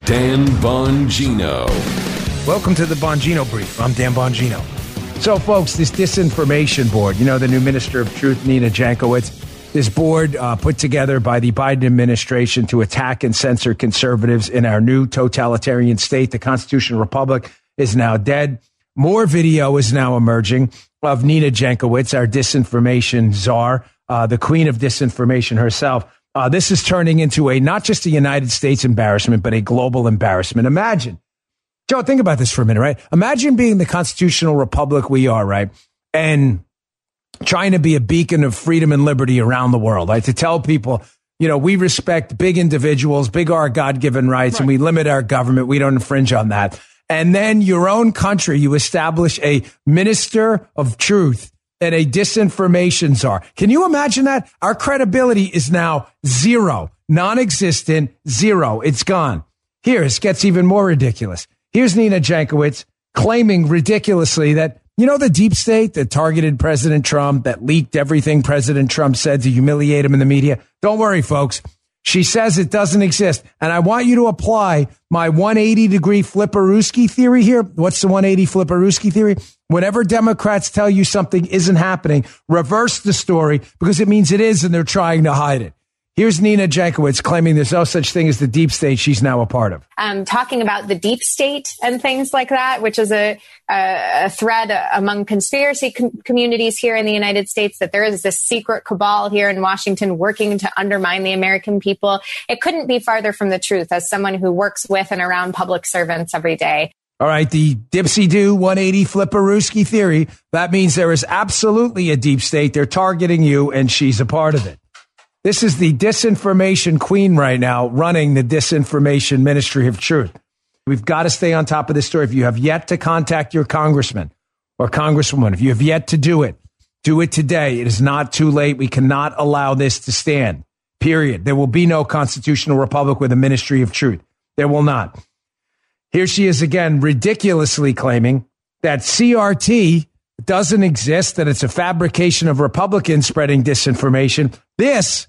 Dan Bongino. Welcome to the Bongino Brief. I'm Dan Bongino. So, folks, this disinformation board, you know, the new Minister of Truth, Nina Jankowicz, this board put together by the Biden administration to attack and censor conservatives in our new totalitarian state, the constitutional republic, is now dead. More video is now emerging of Nina Jankowicz, our disinformation czar, the queen of disinformation herself. This is turning into not just a United States embarrassment, but a global embarrassment. Imagine, Joe, think about this for a minute, right? Imagine being the constitutional republic we are, right? And trying to be a beacon of freedom and liberty around the world, right? To tell people, you know, we respect big individuals, big are our God-given rights, right, and we limit our government. We don't infringe on that. And then your own country, you establish a minister of truth and a disinformation czar. Can you imagine that? Our credibility is now zero, non-existent, zero. It's gone. Here, it gets even more ridiculous. Here's Nina Jankowicz claiming ridiculously that, you know, the deep state that targeted President Trump, that leaked everything President Trump said to humiliate him in the media. Don't worry, folks. She says it doesn't exist. And I want you to apply my 180-degree flipperooski theory here. What's the 180 flipperooski theory? Whenever Democrats tell you something isn't happening, reverse the story because it means it is and they're trying to hide it. Here's Nina Jankowicz claiming there's no such thing as the deep state she's now a part of. Talking about the deep state and things like that, which is a thread among conspiracy communities here in the United States, that there is this secret cabal here in Washington working to undermine the American people. It couldn't be farther from the truth as someone who works with and around public servants every day. All right, the dipsy-do 180 flipperooski theory, that means there is absolutely a deep state. They're targeting you and she's a part of it. This is the disinformation queen right now running the disinformation ministry of truth. We've got to stay on top of this story. If you have yet to contact your congressman or congresswoman, if you have yet to do it today. It is not too late. We cannot allow this to stand, period. There will be no constitutional republic with a ministry of truth. There will not. Here she is again, ridiculously claiming that CRT doesn't exist, that it's a fabrication of Republicans spreading disinformation. This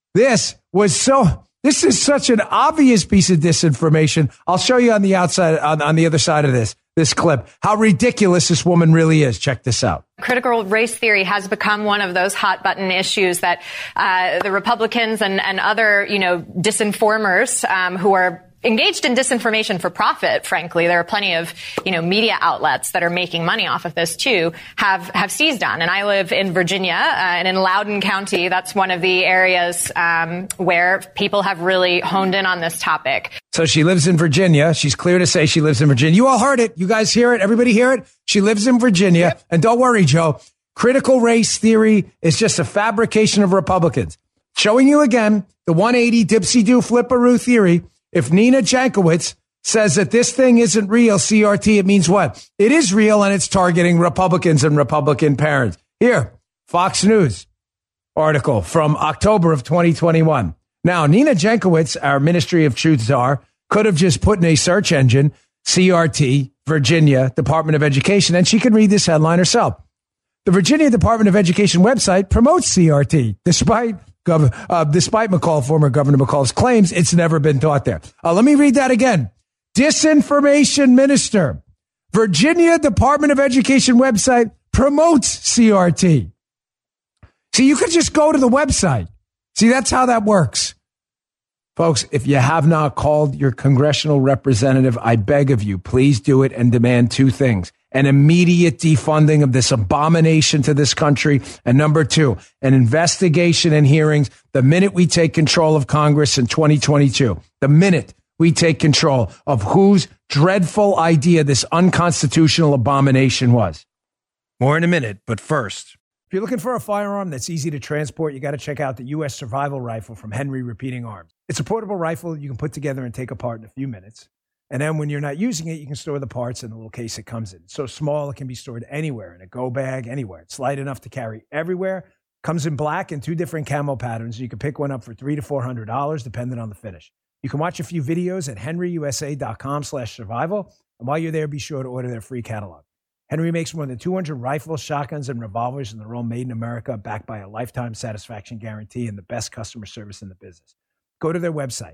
is such an obvious piece of disinformation. I'll show you on the outside, on the other side of this clip, how ridiculous this woman really is. Check this out. Critical race theory has become one of those hot button issues that the Republicans and other, disinformers who are engaged in disinformation for profit, frankly. There are plenty of, media outlets that are making money off of this too, have seized on. And I live in Virginia, and in Loudoun County, that's one of the areas where people have really honed in on this topic. So she lives in Virginia. She's clear to say she lives in Virginia. You all heard it. You guys hear it. Everybody hear it. She lives in Virginia. Yep. And don't worry, Joe. Critical race theory is just a fabrication of Republicans. Showing you again the 180 dipsy-do flipperoo theory. If Nina Jankowicz says that this thing isn't real, CRT, it means what? It is real, and it's targeting Republicans and Republican parents. Here, Fox News article from October of 2021. Now, Nina Jankowicz, our Ministry of Truth czar, could have just put in a search engine, CRT, Virginia Department of Education, and she can read this headline herself. The Virginia Department of Education website promotes CRT, despite former Governor McCall's claims it's never been taught there. Let me read that again. Disinformation Minister, Virginia Department of Education website promotes CRT. See, you could just go to the website. See, that's how that works. Folks, if you have not called your congressional representative, I beg of you, please do it and demand two things. An immediate defunding of this abomination to this country. And number two, an investigation and hearings the minute we take control of Congress in 2022. The minute we take control of whose dreadful idea this unconstitutional abomination was. More in a minute, but first. If you're looking for a firearm that's easy to transport, you got to check out the U.S. Survival Rifle from Henry Repeating Arms. It's a portable rifle you can put together and take apart in a few minutes. And then when you're not using it, you can store the parts in the little case it comes in. It's so small, it can be stored anywhere, in a go bag, anywhere. It's light enough to carry everywhere. Comes in black and 2 different camo patterns. You can pick one up for $300 to $400, depending on the finish. You can watch a few videos at henryusa.com/survival. And while you're there, be sure to order their free catalog. Henry makes more than 200 rifles, shotguns, and revolvers, and they're all made in America, backed by a lifetime satisfaction guarantee and the best customer service in the business. Go to their website,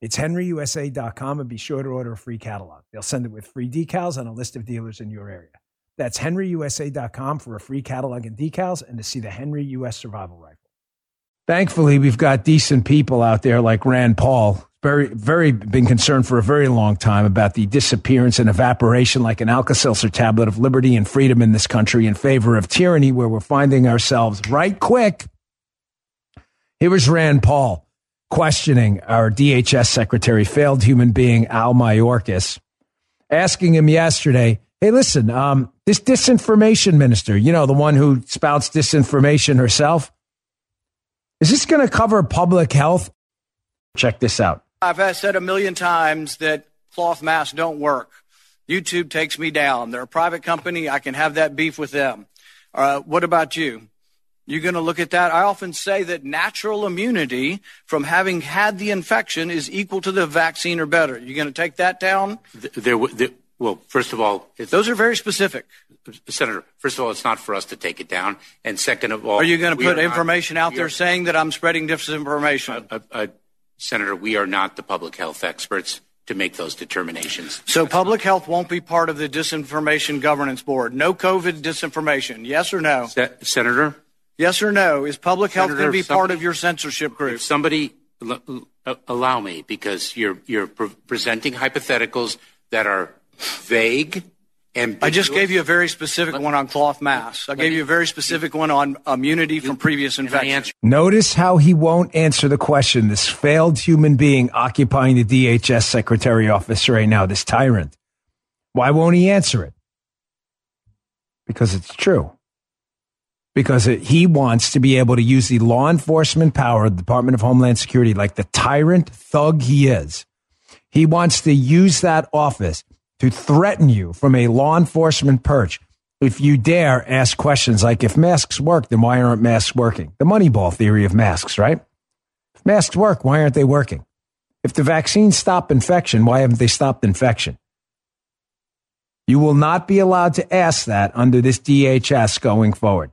It's henryusa.com, and be sure to order a free catalog. They'll send it with free decals and a list of dealers in your area. That's henryusa.com for a free catalog and decals and to see the Henry U.S. Survival Rifle. Thankfully, we've got decent people out there like Rand Paul, been concerned for a very long time about the disappearance and evaporation like an Alka-Seltzer tablet of liberty and freedom in this country in favor of tyranny, where we're finding ourselves right quick. Here was Rand Paul questioning our DHS secretary, failed human being Al Mayorkas, asking him yesterday, hey, listen, this disinformation minister, you know, the one who spouts disinformation herself, is this going to cover public health? Check this out. I've said a million times that cloth masks don't work. YouTube takes me down. They're a private company. I can have that beef with them. What about you? You going to look at that? I often say that natural immunity from having had the infection is equal to the vaccine or better. You going to take that down? Well, first of all, those are very specific. Senator, first of all, it's not for us to take it down. And second of all, are you going to put information out there saying that I'm spreading disinformation? Senator, we are not the public health experts to make those determinations. So public health won't be part of the Disinformation Governance Board. No COVID disinformation. Yes or no? Senator? Yes or no? Is public health going to be part of your censorship group? If somebody, allow me, because you're presenting hypotheticals that are vague. I just gave you a very specific one on cloth masks. I gave you a very specific one on immunity from previous infections. Notice how he won't answer the question. This failed human being occupying the DHS secretary office right now, this tyrant. Why won't he answer it? Because it's true. Because he wants to be able to use the law enforcement power of the Department of Homeland Security like the tyrant thug he is. He wants to use that office to threaten you from a law enforcement perch if you dare ask questions like, if masks work, then why aren't masks working? The Moneyball theory of masks, right? If masks work, why aren't they working? If the vaccines stop infection, why haven't they stopped infection? You will not be allowed to ask that under this DHS going forward.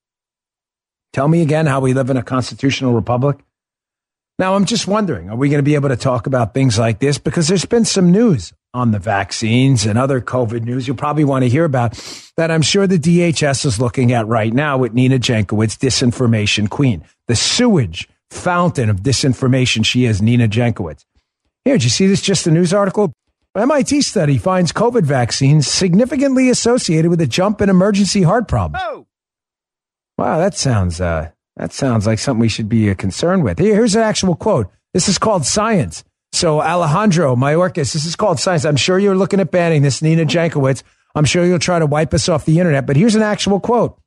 Tell me again how we live in a constitutional republic. Now, I'm just wondering, are we going to be able to talk about things like this? Because there's been some news on the vaccines and other COVID news you'll probably want to hear about that I'm sure the DHS is looking at right now with Nina Jankowicz, disinformation queen. The sewage fountain of disinformation she is, Nina Jankowicz. Here, did you see this? Just a news article. MIT study finds COVID vaccines significantly associated with a jump in emergency heart problems. Oh. Wow, that sounds like something we should be concerned with. Here's an actual quote. This is called Science. So Alejandro Mayorkas, this is called Science. I'm sure you're looking at banning this, Nina Jankowicz. I'm sure you'll try to wipe us off the internet, but here's an actual quote.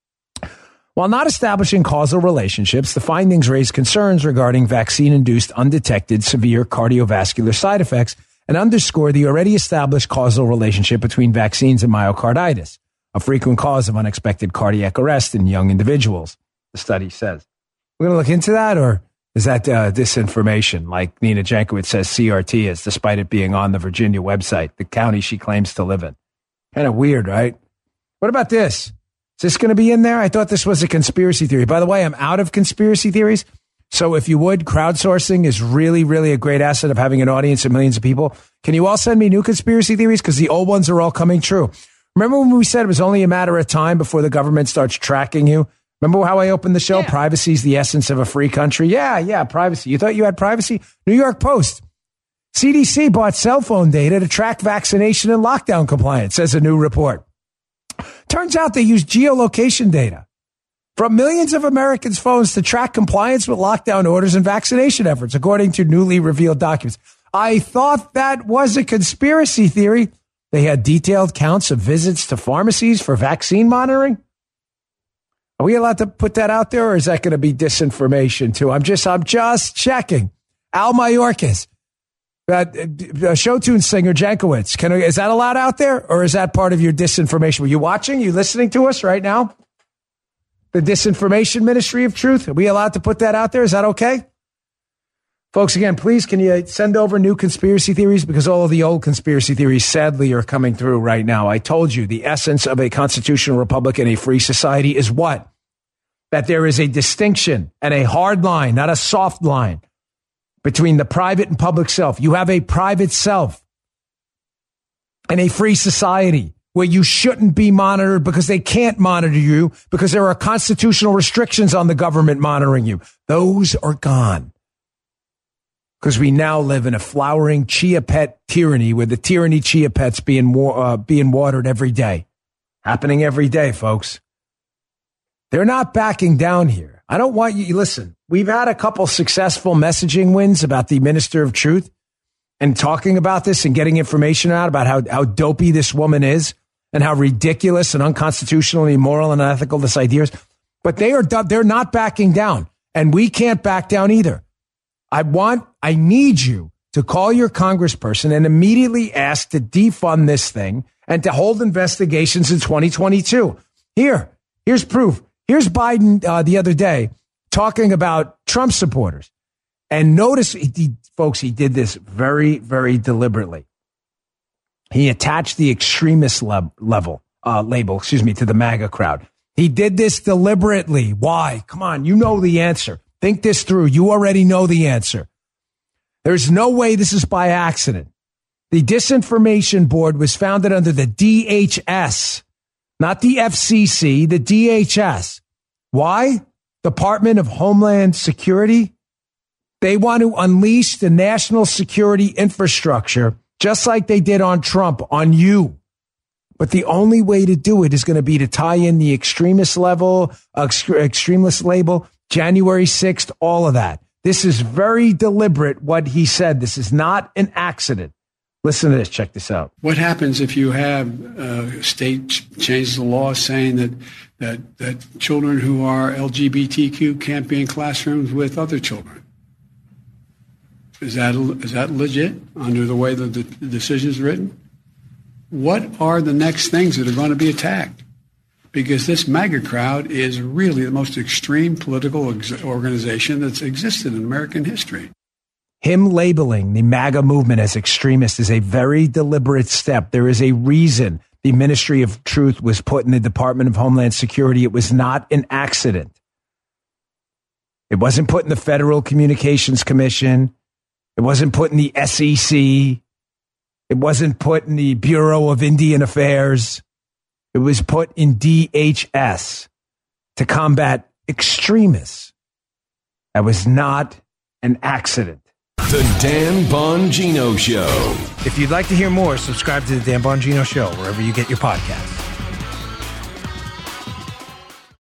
While not establishing causal relationships, the findings raise concerns regarding vaccine-induced undetected severe cardiovascular side effects and underscore the already established causal relationship between vaccines and myocarditis, a frequent cause of unexpected cardiac arrest in young individuals, the study says. We're going to look into that, or is that disinformation, like Nina Jankowicz says CRT is, despite it being on the Virginia website, the county she claims to live in? Kind of weird, right? What about this? Is this going to be in there? I thought this was a conspiracy theory. By the way, I'm out of conspiracy theories. So if you would, crowdsourcing is really, really a great asset of having an audience of millions of people. Can you all send me new conspiracy theories? Because the old ones are all coming true. Remember when we said it was only a matter of time before the government starts tracking you? Remember how I opened the show? Yeah. Privacy is the essence of a free country. Yeah, privacy. You thought you had privacy? New York Post. CDC bought cell phone data to track vaccination and lockdown compliance, says a new report. Turns out they use geolocation data from millions of Americans' phones to track compliance with lockdown orders and vaccination efforts, according to newly revealed documents. I thought that was a conspiracy theory. They had detailed counts of visits to pharmacies for vaccine monitoring. Are we allowed to put that out there, or is that going to be disinformation too? I'm just checking. Al Mayorkas, show tune singer Jankowicz. Is that allowed out there, or is that part of your disinformation? Were you watching? You listening to us right now? The Disinformation Ministry of Truth. Are we allowed to put that out there? Is that okay? Folks, again, please, can you send over new conspiracy theories? Because all of the old conspiracy theories, sadly, are coming through right now. I told you the essence of a constitutional republic and a free society is what? That there is a distinction and a hard line, not a soft line, between the private and public self. You have a private self in a free society where you shouldn't be monitored because they can't monitor you because there are constitutional restrictions on the government monitoring you. Those are gone. Because we now live in a flowering chia pet tyranny where the tyranny chia pets being watered every day. Happening every day, folks. They're not backing down here. I don't want you, listen, we've had a couple successful messaging wins about the Minister of Truth and talking about this and getting information out about how dopey this woman is and how ridiculous and unconstitutional and immoral and unethical this idea is. But they're not backing down, and we can't back down either. I need you to call your congressperson and immediately ask to defund this thing and to hold investigations in 2022. Here's proof. Here's Biden the other day talking about Trump supporters. And notice, folks, he did this very, very deliberately. He attached the extremist label to the MAGA crowd. He did this deliberately. Why? Come on, you know the answer. Think this through. You already know the answer. There's no way this is by accident. The Disinformation Board was founded under the DHS, not the FCC, the DHS. Why? Department of Homeland Security. They want to unleash the national security infrastructure, just like they did on Trump, on you. But the only way to do it is going to be to tie in the extremist label, January 6th, all of that. This is very deliberate what he said. This is not an accident. Listen to this. Check this out. What happens if you have a state changes the law saying that children who are LGBTQ can't be in classrooms with other children? Is that legit under the way that the decision is written? What are the next things that are going to be attacked? Because this MAGA crowd is really the most extreme political organization that's existed in American history. Him labeling the MAGA movement as extremist is a very deliberate step. There is a reason the Ministry of Truth was put in the Department of Homeland Security. It was not an accident. It wasn't put in the Federal Communications Commission. It wasn't put in the SEC. It wasn't put in the Bureau of Indian Affairs. It was put in DHS to combat extremists. That was not an accident. The Dan Bongino Show. If you'd like to hear more, subscribe to the Dan Bongino Show wherever you get your podcasts.